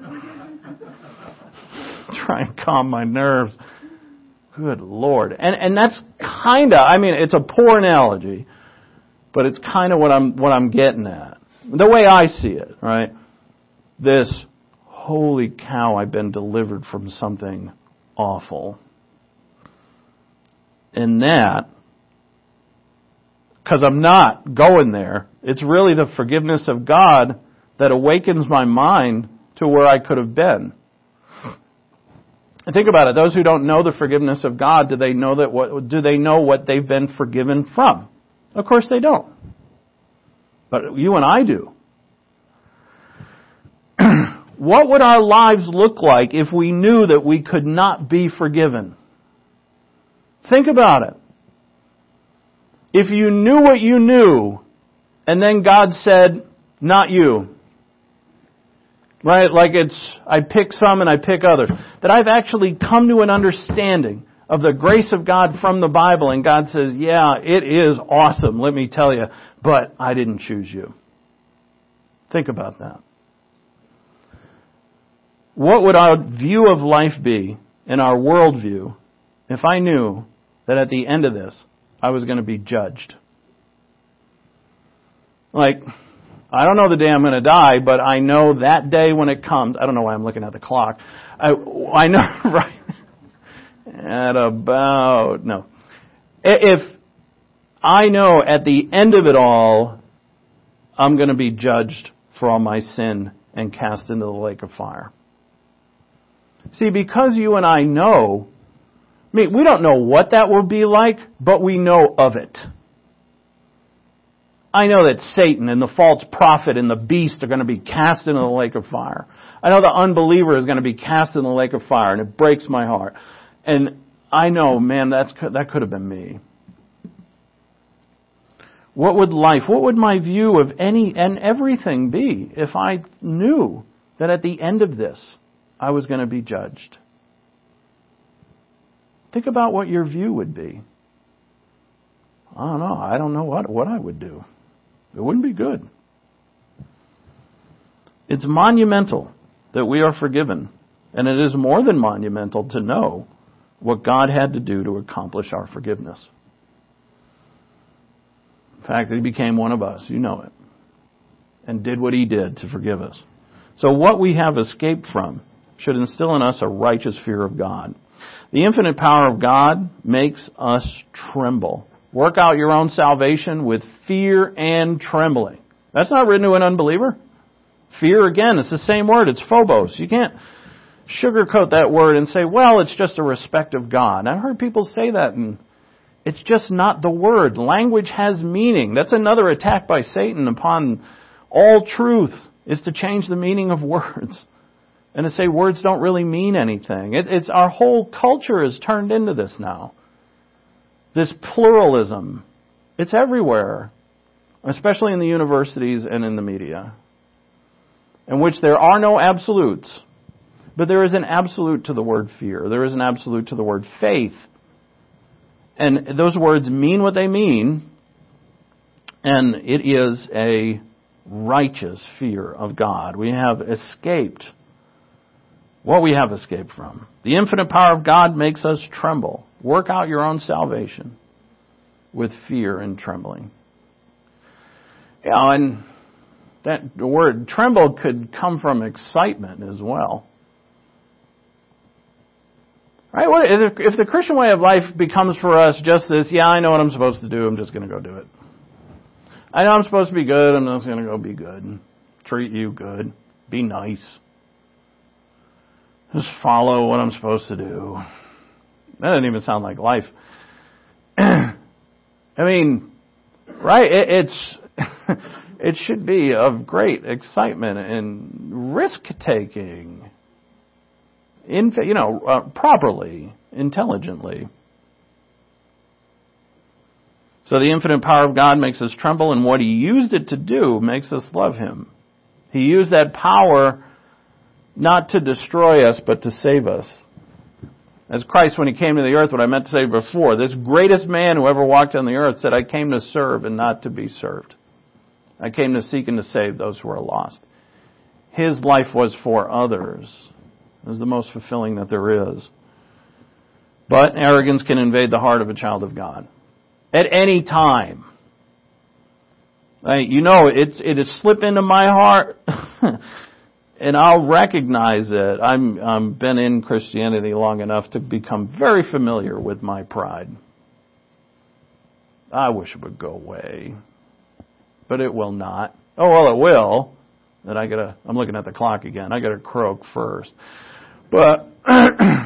Try and calm my nerves. Good Lord. And that's kind of, it's a poor analogy, but it's kind of what I'm getting at. The way I see it, right? This, holy cow, I've been delivered from something awful. And that, because I'm not going there, it's really the forgiveness of God that awakens my mind to where I could have been. And think about it. Those who don't know the forgiveness of God, do they know what they've been forgiven from? Of course they don't. But you and I do. What would our lives look like if we knew that we could not be forgiven? Think about it. If you knew what you knew, and then God said, not you. Right? Like I pick some and I pick others. That I've actually come to an understanding of the grace of God from the Bible, and God says, yeah, it is awesome, let me tell you, but I didn't choose you. Think about that. What would our view of life be in our worldview if I knew that at the end of this, I was going to be judged? Like, I don't know the day I'm going to die, but I know that day when it comes. I don't know why I'm looking at the clock. I know, right? At about, no. If I know at the end of it all, I'm going to be judged for all my sin and cast into the lake of fire. See, because you and I know, we don't know what that will be like, but we know of it. I know that Satan and the false prophet and the beast are going to be cast into the lake of fire. I know the unbeliever is going to be cast in the lake of fire, and it breaks my heart. And I know, man, that could have been me. What would my view of any and everything be if I knew that at the end of this, I was going to be judged? Think about what your view would be. I don't know. I don't know what I would do. It wouldn't be good. It's monumental that we are forgiven, and it is more than monumental to know what God had to do to accomplish our forgiveness. In fact, He became one of us, you know it, and did what He did to forgive us. So what we have escaped from should instill in us a righteous fear of God. The infinite power of God makes us tremble. Work out your own salvation with fear and trembling. That's not written to an unbeliever. Fear, again, it's the same word. It's phobos. You can't sugarcoat that word and say, well, it's just a respect of God. I've heard people say that, and it's just not the word. Language has meaning. That's another attack by Satan upon all truth, is to change the meaning of words and to say words don't really mean anything. It's our whole culture is turned into this now. This pluralism, it's everywhere, especially in the universities and in the media, in which there are no absolutes, but there is an absolute to the word fear. There is an absolute to the word faith. And those words mean what they mean, and it is a righteous fear of God. We have escaped what we have escaped from. The infinite power of God makes us tremble. Work out your own salvation with fear and trembling. Yeah, and that word tremble could come from excitement as well. Right? If the Christian way of life becomes for us just this, yeah, I know what I'm supposed to do, I'm just going to go do it. I know I'm supposed to be good, I'm just going to go be good. Treat you good. Be nice. Just follow what I'm supposed to do. That doesn't even sound like life. I mean, right? It should be of great excitement and risk-taking. Properly, intelligently. So the infinite power of God makes us tremble, and what He used it to do makes us love Him. He used that power not to destroy us, but to save us. As Christ, when He came to the earth, what I meant to say before, this greatest man who ever walked on the earth said, I came to serve and not to be served. I came to seek and to save those who are lost. His life was for others. It was the most fulfilling that there is. But arrogance can invade the heart of a child of God. At any time. It has slipped into my heart. And I'll recognize it. I'm been in Christianity long enough to become very familiar with my pride. I wish it would go away. But it will not. Oh, well, it will. Then I'm looking at the clock again. I got to croak first. But I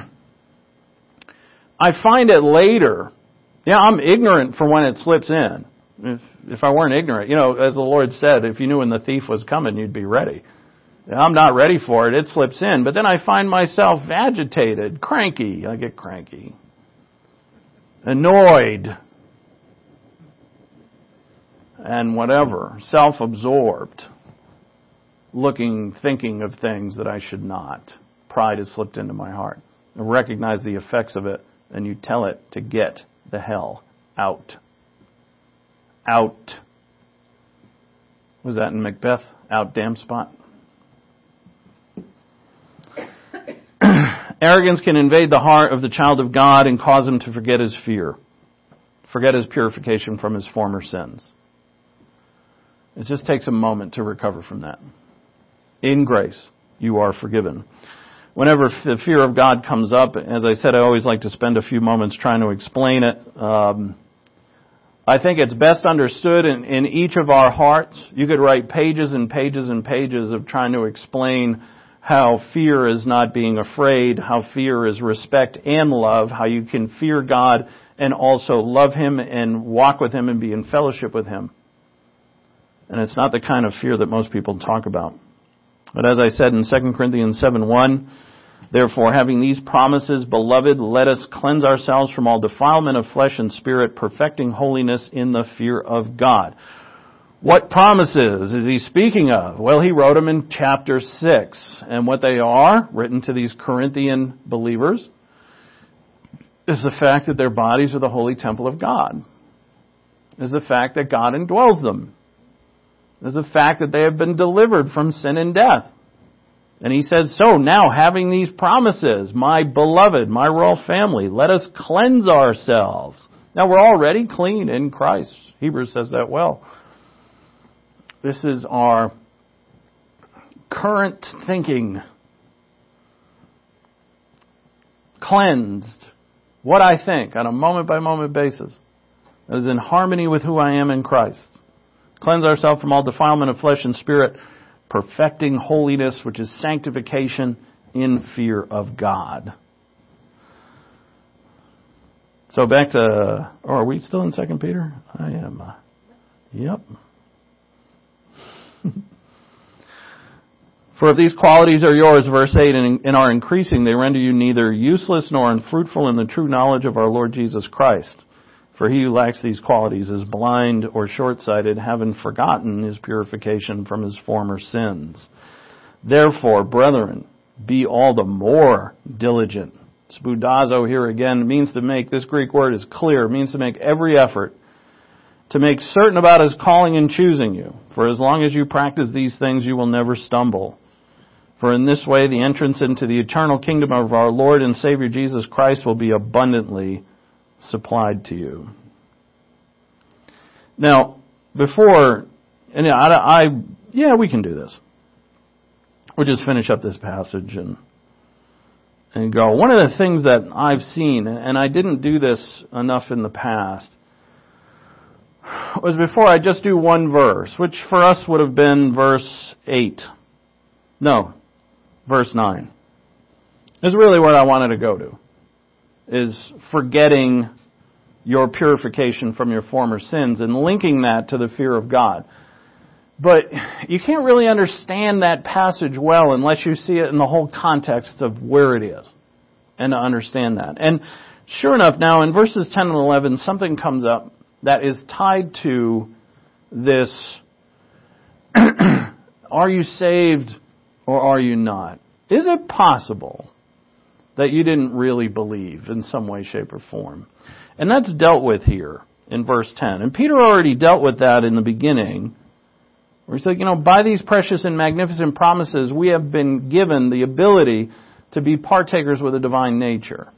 find it later. Yeah, I'm ignorant for when it slips in. If I weren't ignorant, as the Lord said, if you knew when the thief was coming, you'd be ready. I'm not ready for it. It slips in. But then I find myself agitated, cranky. I get cranky. Annoyed. And whatever. Self-absorbed. Thinking of things that I should not. Pride has slipped into my heart. I recognize the effects of it and you tell it to get the hell out. Out. Was that in Macbeth? Out damn spot. Arrogance can invade the heart of the child of God and cause him to forget his fear, forget his purification from his former sins. It just takes a moment to recover from that. In grace, you are forgiven. Whenever the fear of God comes up, as I said, I always like to spend a few moments trying to explain it. I think it's best understood in each of our hearts. You could write pages and pages and pages of trying to explain how fear is not being afraid, how fear is respect and love, how you can fear God and also love Him and walk with Him and be in fellowship with Him. And it's not the kind of fear that most people talk about. But as I said in 2 Corinthians 7:1, therefore, having these promises, beloved, let us cleanse ourselves from all defilement of flesh and spirit, perfecting holiness in the fear of God. What promises is he speaking of? Well, he wrote them in chapter 6. And what they are, written to these Corinthian believers, is the fact that their bodies are the holy temple of God. Is the fact that God indwells them. Is the fact that they have been delivered from sin and death. And he says, so now having these promises, my beloved, my royal family, let us cleanse ourselves. Now we're already clean in Christ. Hebrews says that well. This is our current thinking. Cleansed. What I think on a moment-by-moment basis that is in harmony with who I am in Christ. Cleanse ourselves from all defilement of flesh and spirit, perfecting holiness, which is sanctification in fear of God. So back to, are we still in 2 Peter? I am. Yep. For if these qualities are yours, verse 8, and are increasing, they render you neither useless nor unfruitful in the true knowledge of our Lord Jesus Christ. For he who lacks these qualities is blind or short-sighted, having forgotten his purification from his former sins. Therefore, brethren, be all the more diligent. Spoudazo here again means to make, this Greek word is clear, means to make every effort to make certain about his calling and choosing you. For as long as you practice these things, you will never stumble. For in this way, the entrance into the eternal kingdom of our Lord and Savior Jesus Christ will be abundantly supplied to you. Now, before, and we can do this. We'll just finish up this passage and go. One of the things that I've seen, and I didn't do this enough in the past, was before I just do one verse, which for us would have been verse 8. No, verse 9. Is really what I wanted to go to. Is forgetting your purification from your former sins and linking that to the fear of God. But you can't really understand that passage well unless you see it in the whole context of where it is and to understand that. And sure enough, now in verses 10 and 11, something comes up that is tied to this, are you saved or are you not? Is it possible that you didn't really believe in some way, shape, or form? And that's dealt with here in verse 10. And Peter already dealt with that in the beginning, where he said, by these precious and magnificent promises, we have been given the ability to be partakers with a divine nature.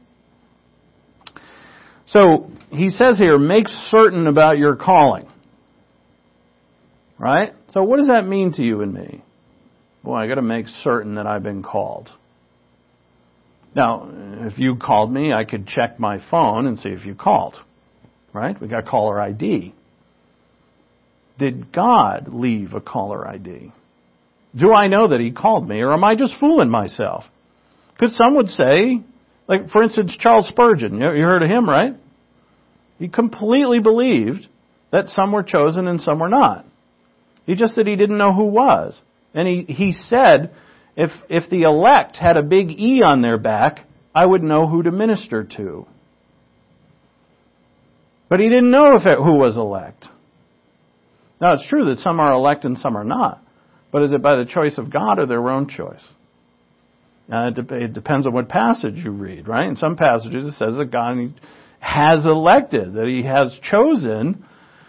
So, he says here, make certain about your calling. Right? So what does that mean to you and me? Boy, I got to make certain that I've been called. Now, if you called me, I could check my phone and see if you called. Right? We got caller ID. Did God leave a caller ID? Do I know that He called me, or am I just fooling myself? Because some would say, like, for instance, Charles Spurgeon. You heard of him, right? He completely believed that some were chosen and some were not. He just said he didn't know who was. And he said, if the elect had a big E on their back, I would know who to minister to. But he didn't know who was elect. Now, it's true that some are elect and some are not. But is it by the choice of God or their own choice? It depends on what passage you read, right? In some passages it says that God has elected, that He has chosen,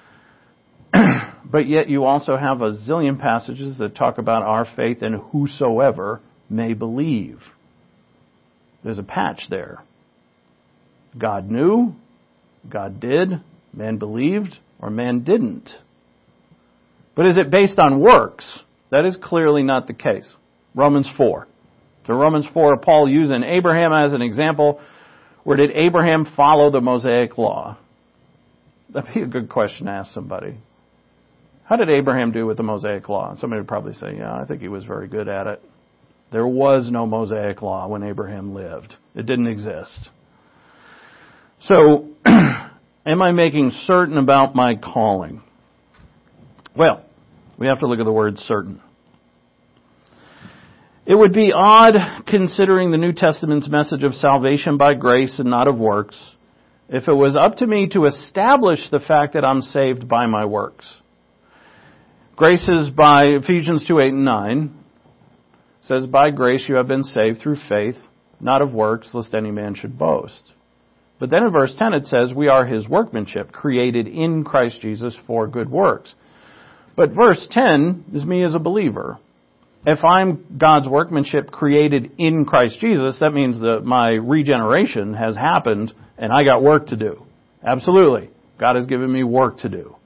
but yet you also have a zillion passages that talk about our faith and whosoever may believe. There's a patch there. God knew, God did, man believed, or man didn't. But is it based on works? That is clearly not the case. Romans 4. So Romans 4, Paul using Abraham as an example. Or did Abraham follow the Mosaic law? That'd be a good question to ask somebody. How did Abraham do with the Mosaic law? Somebody would probably say, yeah, I think he was very good at it. There was no Mosaic law when Abraham lived. It didn't exist. So, am I making certain about my calling? Well, we have to look at the word certain. It would be odd, considering the New Testament's message of salvation by grace and not of works, if it was up to me to establish the fact that I'm saved by my works. Grace is by Ephesians 2:8-9, says, by grace you have been saved through faith, not of works, lest any man should boast. But then in verse 10 it says, we are His workmanship, created in Christ Jesus for good works. But verse 10 is me as a believer. If I'm God's workmanship created in Christ Jesus, that means that my regeneration has happened and I got work to do. Absolutely. God has given me work to do.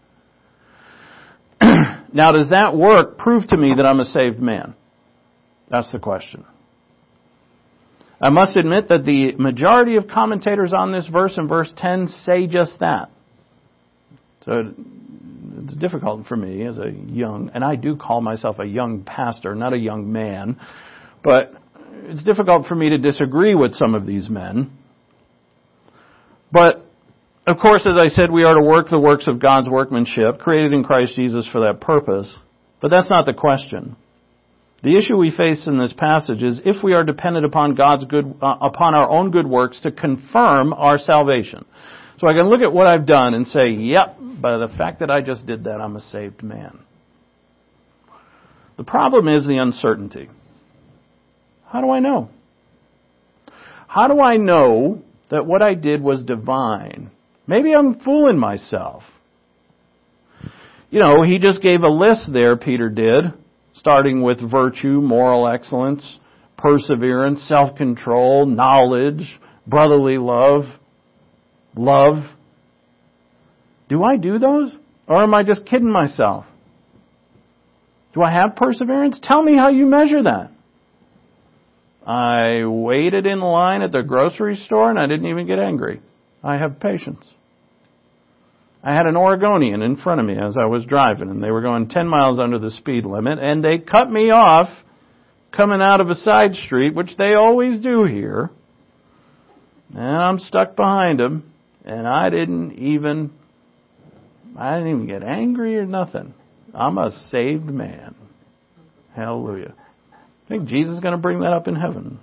Now, does that work prove to me that I'm a saved man? That's the question. I must admit that the majority of commentators on this verse in verse 10 say just that. So it's difficult for me as a young, and I do call myself a young pastor, not a young man, but it's difficult for me to disagree with some of these men. But, of course, as I said, we are to work the works of God's workmanship, created in Christ Jesus for that purpose. But that's not the question. The issue we face in this passage is if we are dependent upon upon our own good works to confirm our salvation. So I can look at what I've done and say, yep, by the fact that I just did that, I'm a saved man. The problem is the uncertainty. How do I know? How do I know that what I did was divine? Maybe I'm fooling myself. You know, he just gave a list there, Peter did, starting with virtue, moral excellence, perseverance, self-control, knowledge, brotherly love. Do I do those? Or am I just kidding myself? Do I have perseverance? Tell me how you measure that. I waited in line at the grocery store and I didn't even get angry. I have patience. I had an Oregonian in front of me as I was driving, and they were going 10 miles under the speed limit, and they cut me off coming out of a side street, which they always do here. And I'm stuck behind them, and I didn't even get angry or nothing. I'm a saved man. Hallelujah. I think Jesus is going to bring that up in heaven.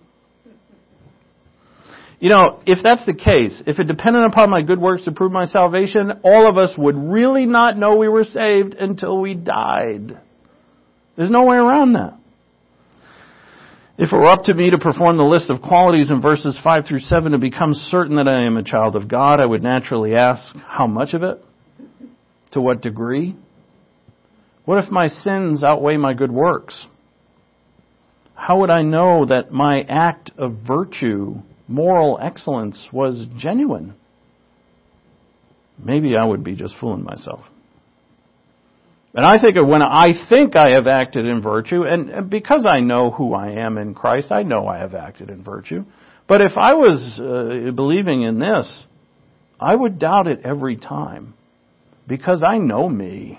You know, if that's the case, if it depended upon my good works to prove my salvation, all of us would really not know we were saved until we died. There's no way around that. If it were up to me to perform the list of qualities in verses 5 through 7 to become certain that I am a child of God, I would naturally ask, how much of it? To what degree? What if my sins outweigh my good works? How would I know that my act of virtue, moral excellence, was genuine? Maybe I would be just fooling myself. And I think of when I think I have acted in virtue, and because I know who I am in Christ, I know I have acted in virtue. But if I was believing in this, I would doubt it every time, because I know me.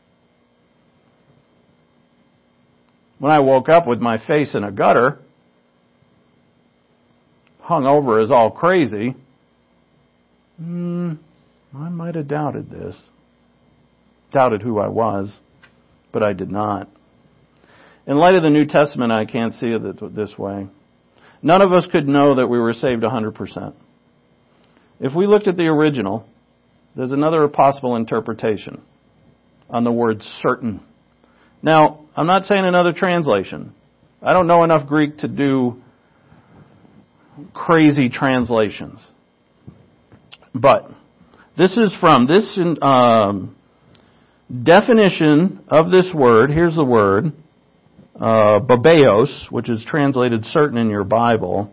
When I woke up with my face in a gutter, hung over as all crazy, I might have doubted this. Doubted who I was, but I did not. In light of the New Testament, I can't see it this way. None of us could know that we were saved 100%. If we looked at the original, there's another possible interpretation on the word certain. Now, I'm not saying another translation. I don't know enough Greek to do crazy translations. But this is from this definition of this word. Here's the word, babeos, which is translated certain in your Bible,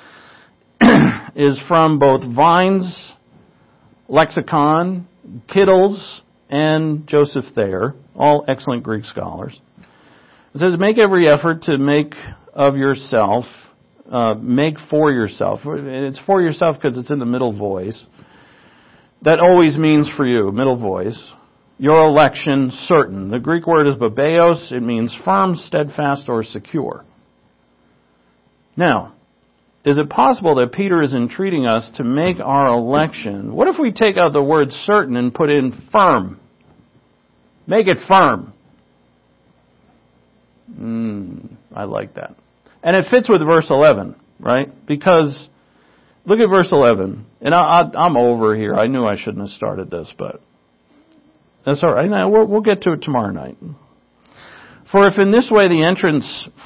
is from both Vine's lexicon, Kittle's, and Joseph Thayer, all excellent Greek scholars. It says, make every effort to make of yourself, make for yourself. It's for yourself because it's in the middle voice. That always means for you, middle voice. Your election certain. The Greek word is babeos. It means firm, steadfast, or secure. Now, is it possible that Peter is entreating us to make our election? What if we take out the word certain and put in firm? Make it firm. I like that. And it fits with verse 11, right? Because, look at verse 11. And I'm over here. I knew I shouldn't have started this, but that's all right. We'll get to it tomorrow night. For in this way the entrance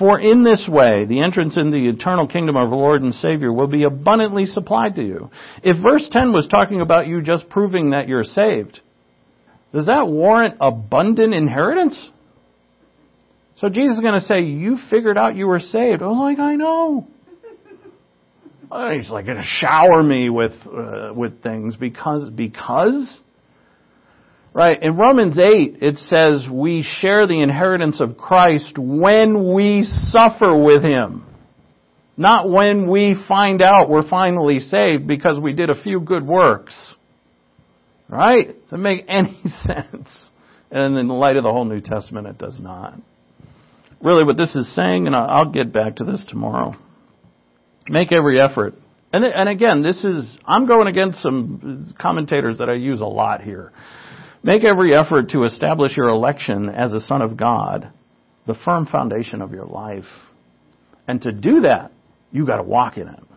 in the eternal kingdom of our Lord and Savior will be abundantly supplied to you. If verse 10 was talking about you just proving that you're saved, does that warrant abundant inheritance? So Jesus is going to say, you figured out you were saved. I was like, I know. He's like going to shower me with things because? Right, in Romans 8, it says we share the inheritance of Christ when we suffer with Him. Not when we find out we're finally saved because we did a few good works. Right? Doesn't make any sense. And in the light of the whole New Testament, it does not. Really what this is saying, and I'll get back to this tomorrow, make every effort. And again, I'm going against some commentators that I use a lot here. Make every effort to establish your election as a son of God, the firm foundation of your life. And to do that, you got to walk in it.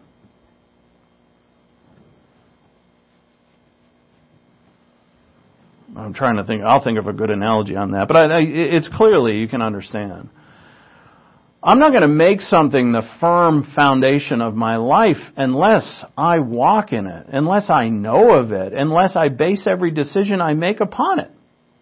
I'm trying to think. I'll think of a good analogy on that. But it's clearly, you can understand. I'm not going to make something the firm foundation of my life unless I walk in it, unless I know of it, unless I base every decision I make upon it.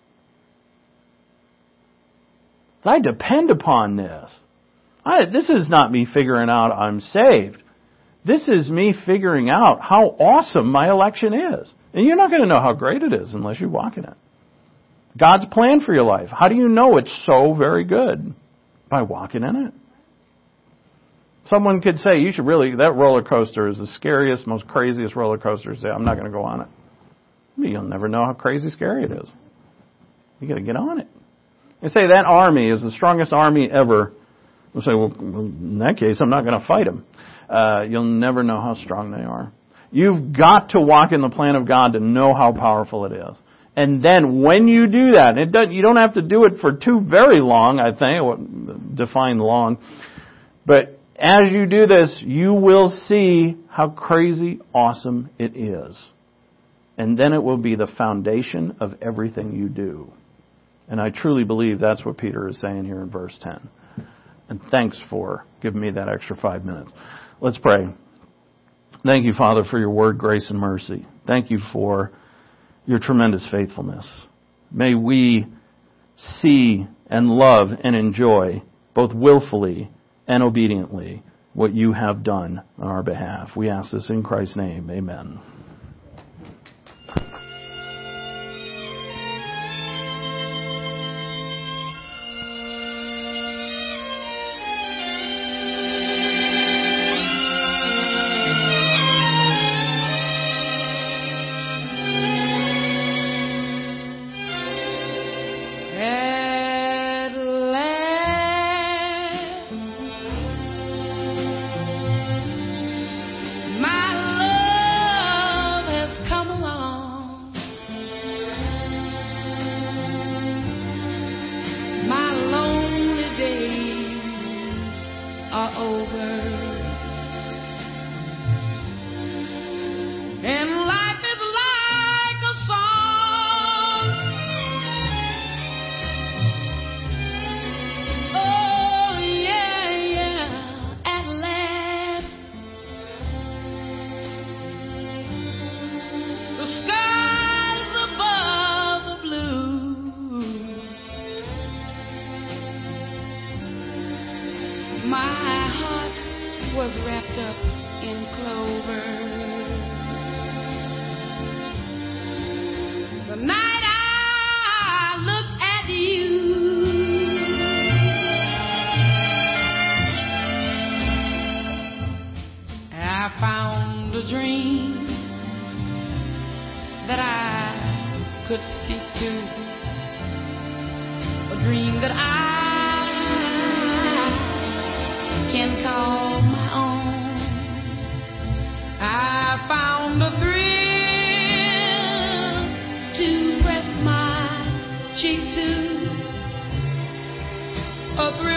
I depend upon this. This is not me figuring out I'm saved. This is me figuring out how awesome my election is. And you're not going to know how great it is unless you walk in it. God's plan for your life. How do you know it's so very good? By walking in it. Someone could say, that roller coaster is the scariest, most craziest roller coaster. Say, I'm not going to go on it. You'll never know how crazy scary it is. You got to get on it. They say that army is the strongest army ever. We'll say, well, in that case, I'm not going to fight them. You'll never know how strong they are. You've got to walk in the plan of God to know how powerful it is. And then when you do that, you don't have to do it for too very long, I think, define long. But as you do this, you will see how crazy awesome it is. And then it will be the foundation of everything you do. And I truly believe that's what Peter is saying here in verse 10. And thanks for giving me that extra 5 minutes. Let's pray. Thank you, Father, for your word, grace, and mercy. Thank you for your tremendous faithfulness. May we see and love and enjoy, both willfully and obediently, what you have done on our behalf. We ask this in Christ's name. Amen. My love found a dream that I could speak to, a dream that I can call my own. I found a thrill to press my cheek to, a thrill